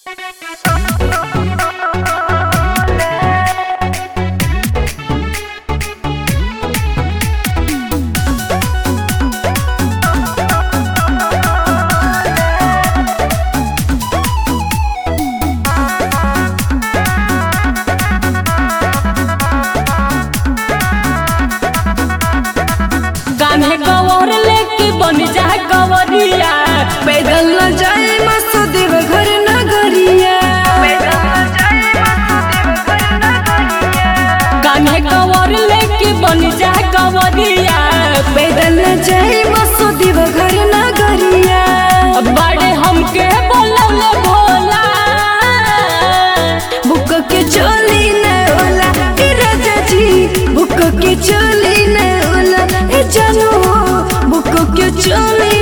कान्हे गवर लेके बन जा गवरिया, पैदल न जाए मसूदेव घर नगरिया। कान्हे गवर लेके बन जा गवरिया, पैदल न जाए मसूदेव घर नगरिया। बड़े हमके बोलले भोला, बुक के चोली न होला ए राजा जी, बुक के चोली न होला ए जानू, बुक के चोली